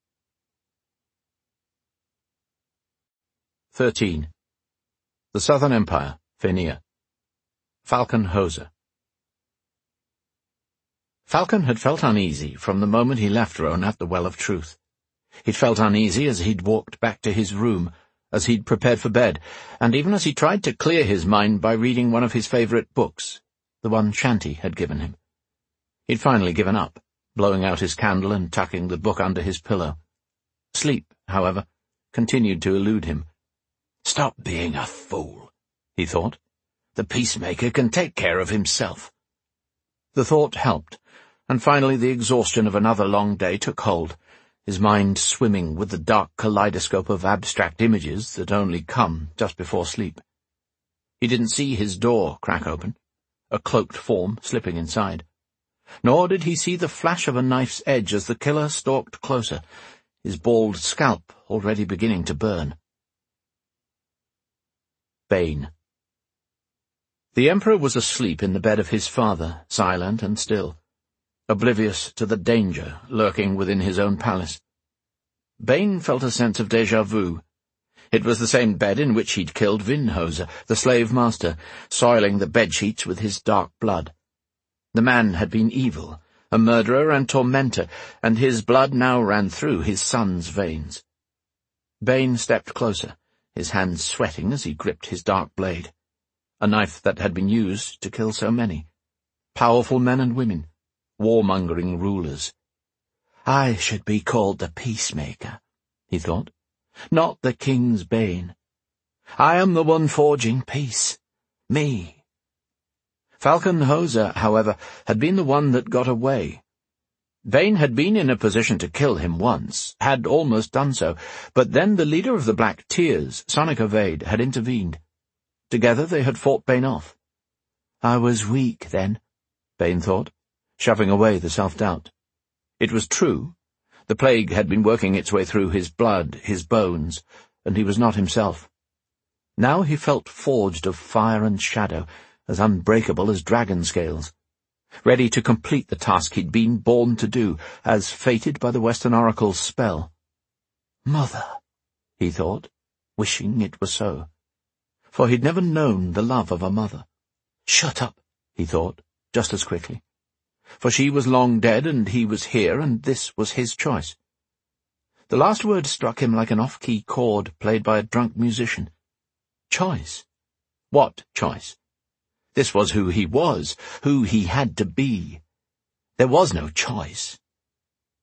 Thirteen. The Southern Empire, Fenir. Falcon Hoser. Falcon had felt uneasy from the moment he left Roan at the Well of Truth. He'd felt uneasy as he'd walked back to his room, as he'd prepared for bed, and even as he tried to clear his mind by reading one of his favourite books, the one Shanti had given him. He'd finally given up, blowing out his candle and tucking the book under his pillow. Sleep, however, continued to elude him. "Stop being a fool," he thought. "The peacemaker can take care of himself." The thought helped, and finally the exhaustion of another long day took hold, his mind swimming with the dark kaleidoscope of abstract images that only come just before sleep. He didn't see his door crack open, a cloaked form slipping inside. Nor did he see the flash of a knife's edge as the killer stalked closer, his bald scalp already beginning to burn. Bane. The Emperor was asleep in the bed of his father, silent and still, oblivious to the danger lurking within his own palace. Bane felt a sense of déjà vu. It was the same bed in which he'd killed Vinhoser, the slave master, soiling the bedsheets with his dark blood. The man had been evil, a murderer and tormentor, and his blood now ran through his son's veins. Bane stepped closer, his hands sweating as he gripped his dark blade, a knife that had been used to kill so many, powerful men and women, warmongering rulers. "I should be called the peacemaker," he thought, "not the king's bane. I am the one forging peace. Me." Falcon Hoser, however, had been the one that got away. Bane had been in a position to kill him once, had almost done so, but then the leader of the Black Tears, Sonika Vade, had intervened. Together they had fought Bane off. I was weak then, Bane thought, shoving away the self-doubt. It was true. The plague had been working its way through his blood, his bones, and he was not himself. Now he felt forged of fire and shadow, as unbreakable as dragon scales, ready to complete the task he'd been born to do, as fated by the Western Oracle's spell. Mother, he thought, wishing it were so, for he'd never known the love of a mother. Shut up, he thought, just as quickly, for she was long dead and he was here, and this was his choice. The last word struck him like an off-key chord played by a drunk musician. Choice? What choice? This was who he was, who he had to be. There was no choice.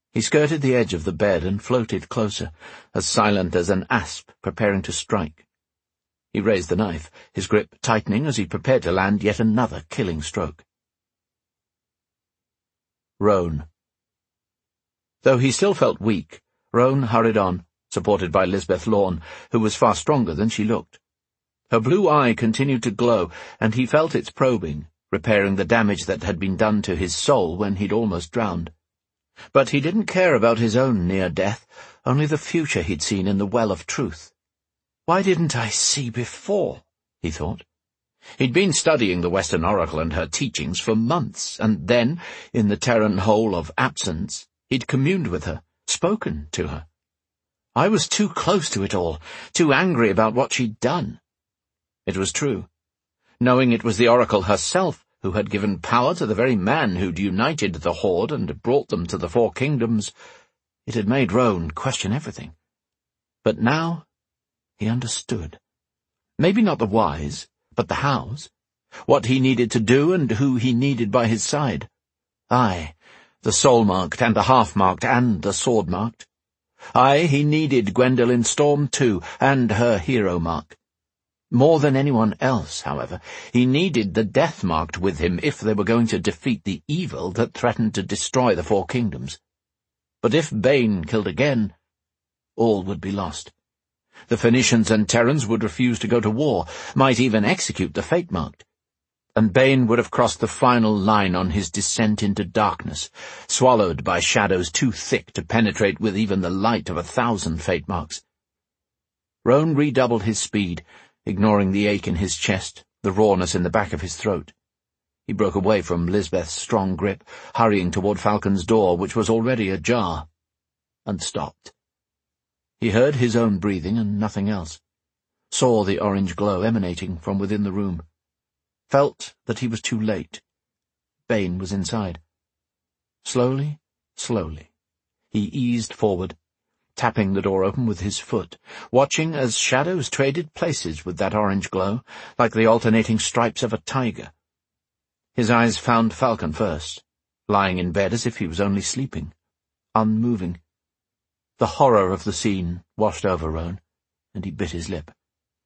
He skirted the edge of the bed and floated closer, as silent as an asp preparing to strike. He raised the knife, his grip tightening as he prepared to land yet another killing stroke. Roan. Though he still felt weak, Roan hurried on, supported by Lisbeth Lorne, who was far stronger than she looked. Her blue eye continued to glow, and he felt its probing, repairing the damage that had been done to his soul when he'd almost drowned. But he didn't care about his own near death, only the future he'd seen in the well of truth. Why didn't I see before? He thought. He'd been studying the Western Oracle and her teachings for months, and then, in the Terran hole of absence, he'd communed with her, spoken to her. I was too close to it all, too angry about what she'd done. It was true. Knowing it was the Oracle herself who had given power to the very man who'd united the Horde and brought them to the Four Kingdoms, it had made Roan question everything. But now he understood. Maybe not the whys, but the hows. What he needed to do and who he needed by his side. Aye, the soul-marked and the half-marked and the sword-marked. Aye, he needed Gwendolen Storm too, and her hero mark. More than anyone else, however, he needed the death-marked with him if they were going to defeat the evil that threatened to destroy the Four Kingdoms. But if Bane killed again, all would be lost. The Phoenicians and Terrans would refuse to go to war, might even execute the fate-marked. And Bane would have crossed the final line on his descent into darkness, swallowed by shadows too thick to penetrate with even the light of a thousand fate-marks. Roan redoubled his speed, ignoring the ache in his chest, the rawness in the back of his throat. He broke away from Lisbeth's strong grip, hurrying toward Falcon's door, which was already ajar, and stopped. He heard his own breathing and nothing else, saw the orange glow emanating from within the room, felt that he was too late. Bane was inside. Slowly, slowly, he eased forward, tapping the door open with his foot, watching as shadows traded places with that orange glow, like the alternating stripes of a tiger. His eyes found Falcon first, lying in bed as if he was only sleeping, unmoving. The horror of the scene washed over Roan, and he bit his lip.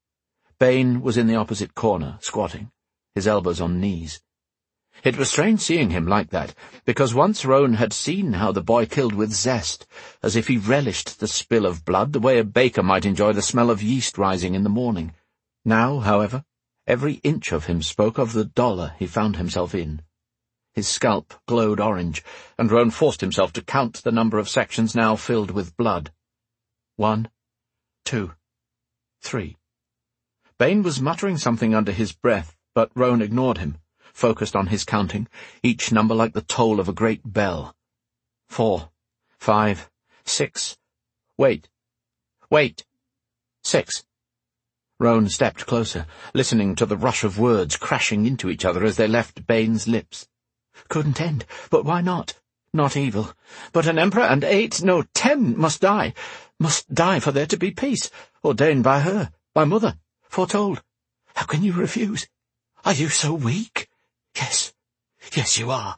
Bane was in the opposite corner, squatting, his elbows on knees. It was strange seeing him like that, because once Roan had seen how the boy killed with zest, as if he relished the spill of blood the way a baker might enjoy the smell of yeast rising in the morning. Now, however, every inch of him spoke of the dollar he found himself in. His scalp glowed orange, and Roan forced himself to count the number of sections now filled with blood. One, two, three. Bane was muttering something under his breath, but Roan ignored him, focused on his counting, each number like the toll of a great bell. Four, five, six. Wait. Wait. Six. Roan stepped closer, listening to the rush of words crashing into each other as they left Bane's lips. Couldn't end, but why not? Not evil. But an emperor and eight, no, ten must die. Must die for there to be peace, ordained by her, by mother, foretold. How can you refuse? Are you so weak? Yes, yes you are.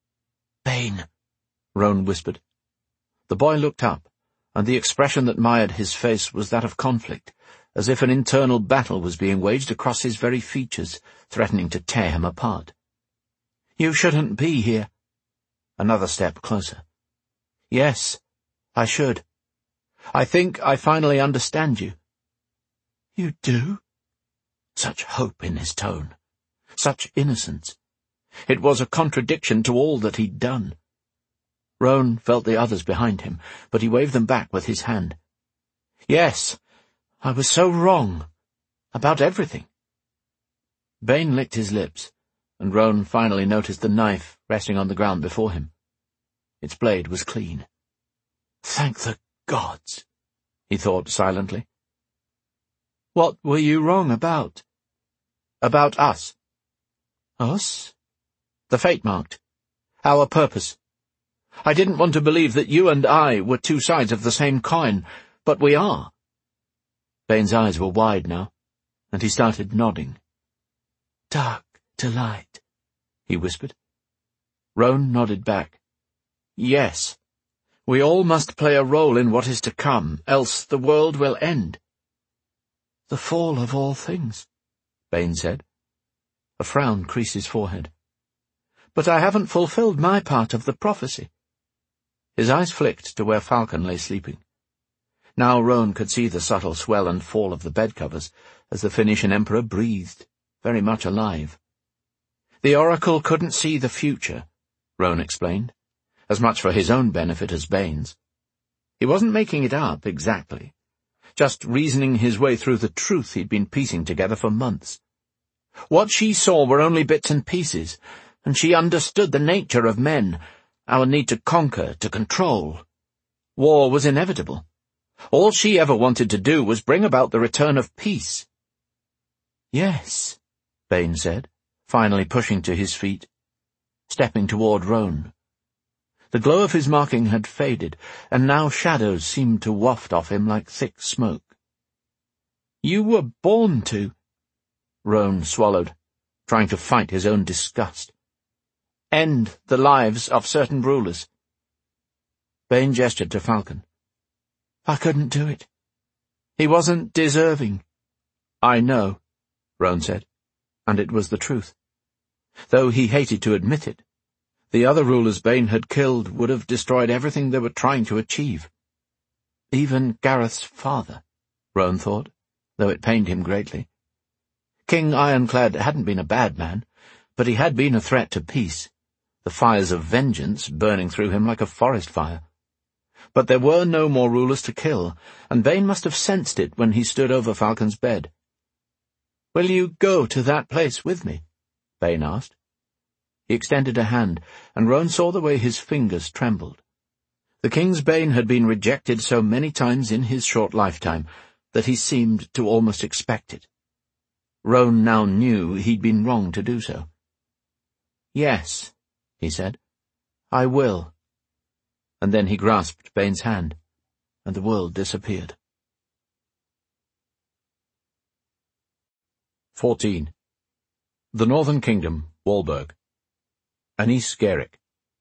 Bane, Roan whispered. The boy looked up, and the expression that mired his face was that of conflict, as if an internal battle was being waged across his very features, threatening to tear him apart. You shouldn't be here. Another step closer. Yes, I should. I think I finally understand you. You do? Such hope in his tone. Such innocence. It was a contradiction to all that he'd done. Roan felt the others behind him, but he waved them back with his hand. Yes, I was so wrong. About everything. Bane licked his lips, and Roan finally noticed the knife resting on the ground before him. Its blade was clean. Thank the gods, he thought silently. What were you wrong about? About us. Us? The fate-marked. Our purpose. I didn't want to believe that you and I were two sides of the same coin, but we are. Bane's eyes were wide now, and he started nodding. Dark to light, he whispered. Roan nodded back. Yes. We all must play a role in what is to come, else the world will end. The fall of all things, Bane said. A frown creased his forehead. But I haven't fulfilled my part of the prophecy. His eyes flicked to where Falcon lay sleeping. Now Roan could see the subtle swell and fall of the bedcovers as the Phoenician emperor breathed, very much alive. The oracle couldn't see the future, Roan explained, as much for his own benefit as Bane's. He wasn't making it up exactly, just reasoning his way through the truth he'd been piecing together for months. What she saw were only bits and pieces, and she understood the nature of men, our need to conquer, to control. War was inevitable. All she ever wanted to do was bring about the return of peace. Yes, Bane said, finally pushing to his feet, stepping toward Roan. The glow of his marking had faded, and now shadows seemed to waft off him like thick smoke. You were born to... Roan swallowed, trying to fight his own disgust. End the lives of certain rulers. Bane gestured to Falcon. I couldn't do it. He wasn't deserving. I know, Roan said, and it was the truth. Though he hated to admit it, the other rulers Bane had killed would have destroyed everything they were trying to achieve. Even Gareth's father, Roan thought, though it pained him greatly. King Ironclad hadn't been a bad man, but he had been a threat to peace, the fires of vengeance burning through him like a forest fire. But there were no more rulers to kill, and Bane must have sensed it when he stood over Falcon's bed. "Will you go to that place with me?" Bane asked. He extended a hand, and Roan saw the way his fingers trembled. The King's Bane had been rejected so many times in his short lifetime that he seemed to almost expect it. Roan now knew he'd been wrong to do so. "Yes," he said, "I will." And then he grasped Bane's hand, and the world disappeared. Fourteen. The Northern Kingdom, Walburg. Anise Gaeric.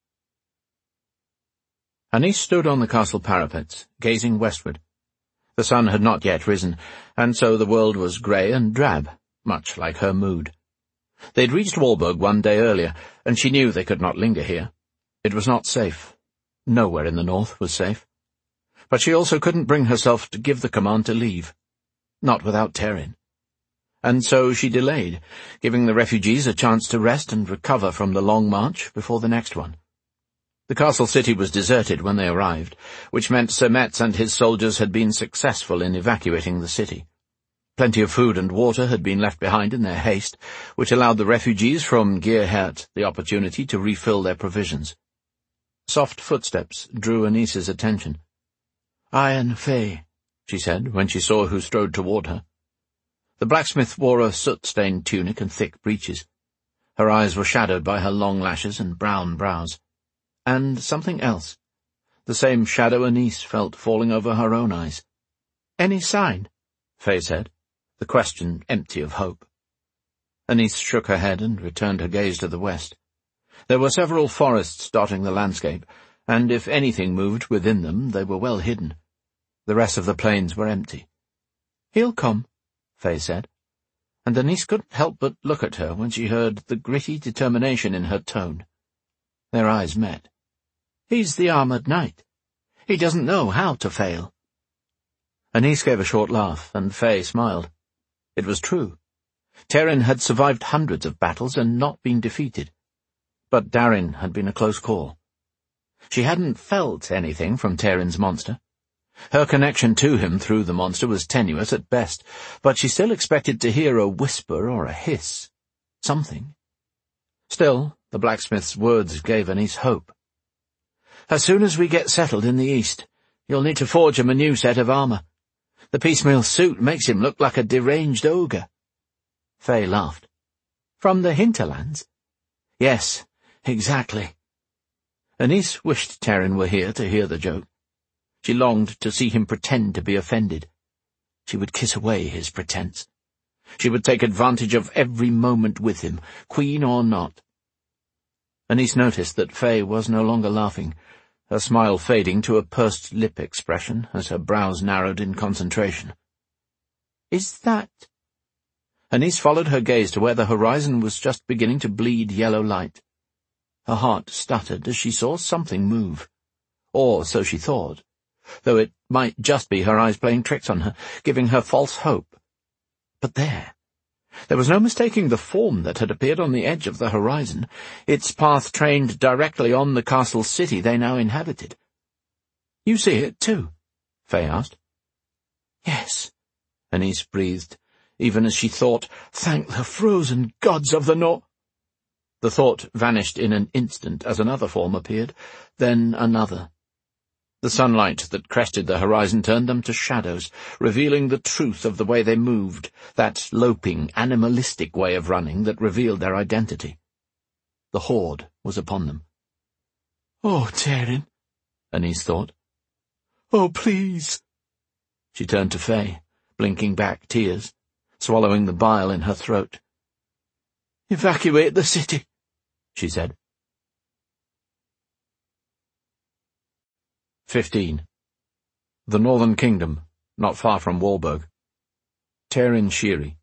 Anise stood on the castle parapets, gazing westward. The sun had not yet risen, and so the world was grey and drab, much like her mood. They'd reached Walburg one day earlier, and she knew they could not linger here. It was not safe. Nowhere in the north was safe. But she also couldn't bring herself to give the command to leave. Not without Terin. And so she delayed, giving the refugees a chance to rest and recover from the long march before the next one. The castle city was deserted when they arrived, which meant Sir Metz and his soldiers had been successful in evacuating the city. Plenty of food and water had been left behind in their haste, which allowed the refugees from Gearhert the opportunity to refill their provisions. Soft footsteps drew Anice's attention. "Iron Fey," she said, when she saw who strode toward her. The blacksmith wore a soot-stained tunic and thick breeches. Her eyes were shadowed by her long lashes and brown brows. And something else, the same shadow Anise felt falling over her own eyes. "Any sign?" Fey said, the question empty of hope. Anise shook her head and returned her gaze to the west. There were several forests dotting the landscape, and if anything moved within them, they were well hidden. The rest of the plains were empty. "He'll come," Fey said, and Anise couldn't help but look at her when she heard the gritty determination in her tone. Their eyes met. "He's the armoured knight. He doesn't know how to fail." Anise gave a short laugh, and Fey smiled. It was true. Terin had survived hundreds of battles and not been defeated. But Darin had been a close call. She hadn't felt anything from Terin's monster. Her connection to him through the monster was tenuous at best, but she still expected to hear a whisper or a hiss. Something. Still, the blacksmith's words gave Anise hope. "As soon as we get settled in the east, you'll need to forge him a new set of armour. The piecemeal suit makes him look like a deranged ogre." Fey laughed. "From the hinterlands?" "Yes, exactly." Anise wished Terin were here to hear the joke. She longed to see him pretend to be offended. She would kiss away his pretense. She would take advantage of every moment with him, queen or not. Anise noticed that Fey was no longer laughing, her smile fading to a pursed lip expression as her brows narrowed in concentration. "Is that—" Her niece followed her gaze to where the horizon was just beginning to bleed yellow light. Her heart stuttered as she saw something move. Or so she thought, though it might just be her eyes playing tricks on her, giving her false hope. But there, there was no mistaking the form that had appeared on the edge of the horizon, its path trained directly on the castle city they now inhabited. "You see it, too?" Faye asked. "Yes," Anise breathed, even as she thought, "Thank the frozen gods of the north." The thought vanished in an instant as another form appeared, then another. The sunlight that crested the horizon turned them to shadows, revealing the truth of the way they moved, that loping, animalistic way of running that revealed their identity. The horde was upon them. "Oh, Tairin," Anise thought. "Oh, please." She turned to Faye, blinking back tears, swallowing the bile in her throat. "Evacuate the city," she said. Fifteen. The Northern Kingdom, not far from Walberg. Tairin Shiri.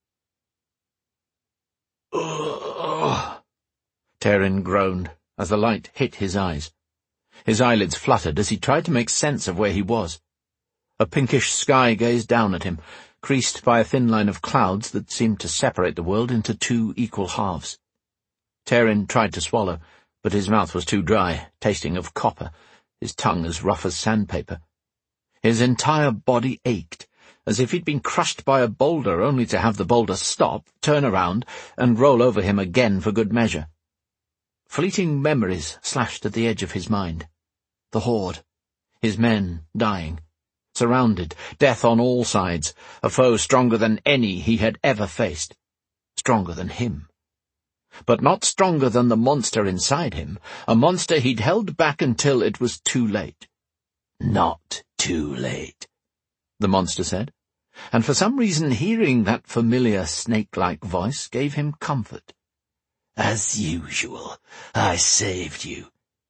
"Ugh!" Tairin groaned as the light hit his eyes. His eyelids fluttered as he tried to make sense of where he was. A pinkish sky gazed down at him, creased by a thin line of clouds that seemed to separate the world into two equal halves. Tairin tried to swallow, but his mouth was too dry, tasting of copper, his tongue as rough as sandpaper. His entire body ached, as if he'd been crushed by a boulder only to have the boulder stop, turn around, and roll over him again for good measure. Fleeting memories slashed at the edge of his mind. The horde, his men dying, surrounded, death on all sides, a foe stronger than any he had ever faced, stronger than him. But not stronger than the monster inside him, a monster he'd held back until it was too late. "Not too late," the monster said, and for some reason hearing that familiar snake-like voice gave him comfort. "As usual, I saved you."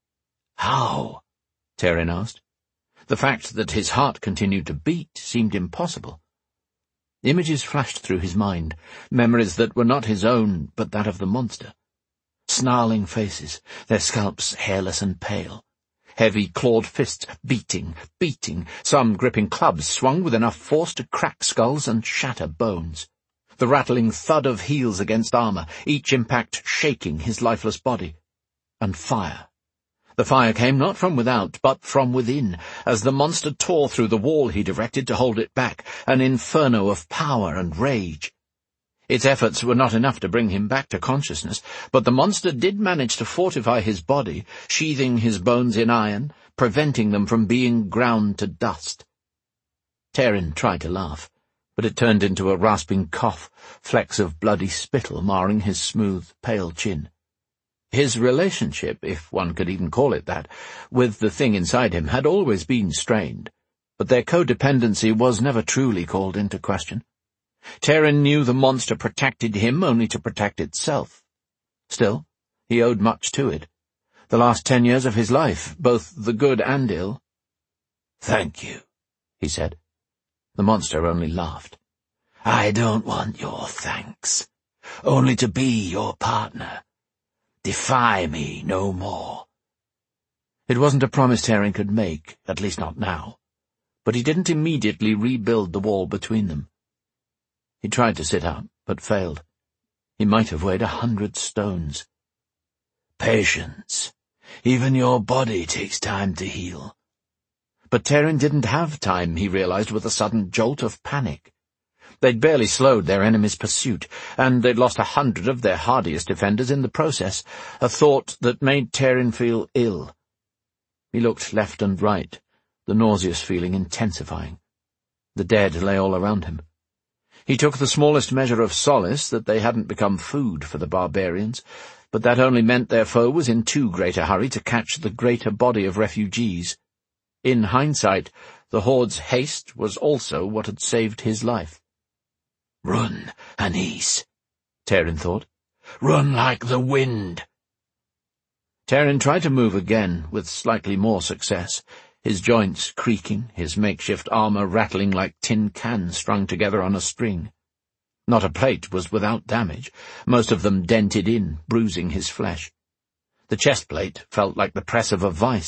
"How?" Tairin asked. The fact that his heart continued to beat seemed impossible. Images flashed through his mind, memories that were not his own, but that of the monster. Snarling faces, their scalps hairless and pale. Heavy, clawed fists beating, beating, some gripping clubs swung with enough force to crack skulls and shatter bones. The rattling thud of heels against armor, each impact shaking his lifeless body. And fire. The fire came not from without, but from within, as the monster tore through the wall he'd erected to hold it back, an inferno of power and rage. Its efforts were not enough to bring him back to consciousness, but the monster did manage to fortify his body, sheathing his bones in iron, preventing them from being ground to dust. Tairin tried to laugh, but it turned into a rasping cough, flecks of bloody spittle marring his smooth, pale chin. His relationship, if one could even call it that, with the thing inside him had always been strained, but their codependency was never truly called into question. Tairin knew the monster protected him only to protect itself. Still, he owed much to it. The last ten years of his life, both the good and ill. "Thank you," he said. The monster only laughed. "I don't want your thanks, only to be your partner. Defy me no more." It wasn't a promise Tairin could make, at least not now, but he didn't immediately rebuild the wall between them. He tried to sit up, but failed. He might have weighed a hundred stones. "Patience. Even your body takes time to heal." But Tairin didn't have time, he realized with a sudden jolt of panic. They'd barely slowed their enemy's pursuit, and they'd lost a hundred of their hardiest defenders in the process, a thought that made Tairin feel ill. He looked left and right, the nauseous feeling intensifying. The dead lay all around him. He took the smallest measure of solace that they hadn't become food for the barbarians, but that only meant their foe was in too great a hurry to catch the greater body of refugees. In hindsight, the horde's haste was also what had saved his life. "Run, Anise," Tairin thought. "Run like the wind." Taran tried to move again, with slightly more success, his joints creaking, his makeshift armor rattling like tin cans strung together on a string. Not a plate was without damage, most of them dented in, bruising his flesh. The chest plate felt like the press of a vice.